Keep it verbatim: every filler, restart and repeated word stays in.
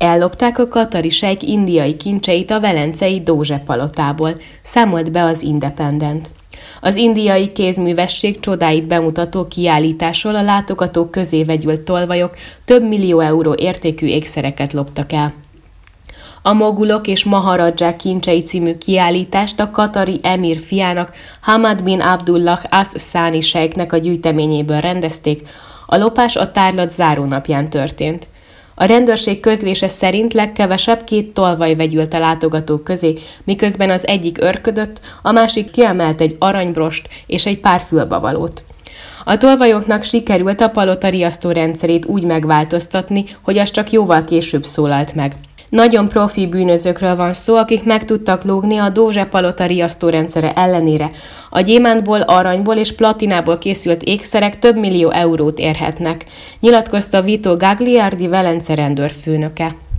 Ellopták a katari sejk indiai kincseit a velencei Dózse palotából, számolt be az Independent. Az indiai kézművesség csodáit bemutató kiállításról a látogatók közé vegyült tolvajok több millió euró értékű ékszereket loptak el. A mogulok és maharadzsák kincsei című kiállítást a katari emír fiának, Hamad bin Abdullah as-Száni sejknek a gyűjteményéből rendezték, a lopás a tárlat zárónapján történt. A rendőrség közlése szerint legkevesebb két tolvaj vegyült a látogatók közé, miközben az egyik őrködött, a másik kiemelt egy aranybrost és egy pár fülbevalót. A tolvajoknak sikerült a palota riasztó rendszerét úgy megváltoztatni, hogy az csak jóval később szólalt meg. Nagyon profi bűnözőkről van szó, akik meg tudtak lógni a Dózse palota riasztórendszere ellenére. A gyémántból, aranyból és platinából készült ékszerek több millió eurót érhetnek, nyilatkozta Vito Gagliardi Velence rendőrfőnöke.